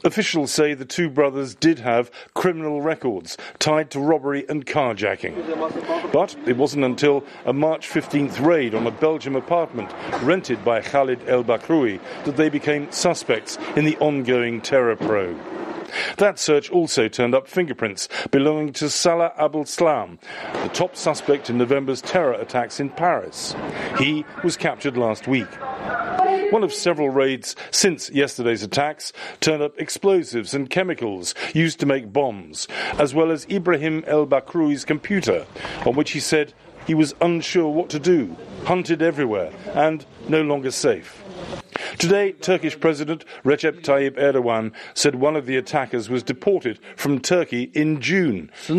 Officials say the two brothers did have criminal records tied to robbery and carjacking. But it wasn't until a March 15th raid on a Belgium apartment rented by Khalid El Bakroui that they became suspects in the ongoing terror probe. That search also turned up fingerprints belonging to Salah Abdeslam, the top suspect in November's terror attacks in Paris. He was captured last week. One of several raids since yesterday's attacks turned up explosives and chemicals used to make bombs, as well as Ibrahim El Bakroui's computer, on which he said he was unsure what to do, hunted everywhere, and no longer safe. Today, Turkish President Recep Tayyip Erdogan said one of the attackers was deported from Turkey in June. We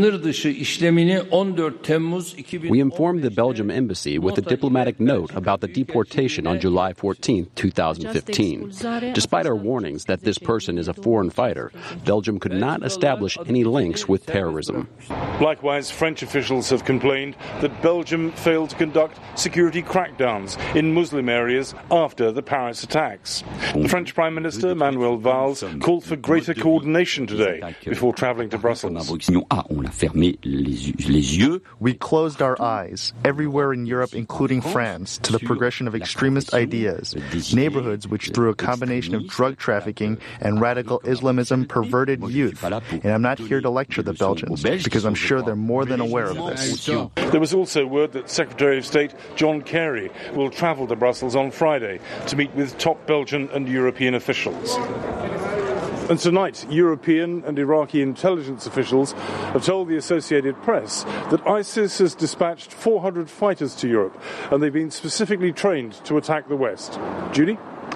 informed the Belgium embassy with a diplomatic note about the deportation on July 14, 2015. Despite our warnings that this person is a foreign fighter, Belgium could not establish any links with terrorism. Likewise, French officials have complained that Belgium failed to conduct security crackdowns in Muslim areas after the Paris attacks. The French Prime Minister, Manuel Valls, called for greater coordination today before travelling to Brussels. We closed our eyes, everywhere in Europe, including France, to the progression of extremist ideas. Neighborhoods which, through a combination of drug trafficking and radical Islamism, perverted youth. And I'm not here to lecture the Belgians, because I'm sure they're more than aware of this. There was also word that Secretary of State John Kerry will travel to Brussels on Friday to meet with top Belgian and European officials. And tonight, European and Iraqi intelligence officials have told the Associated Press that ISIS has dispatched 400 fighters to Europe, and they've been specifically trained to attack the West. Judy?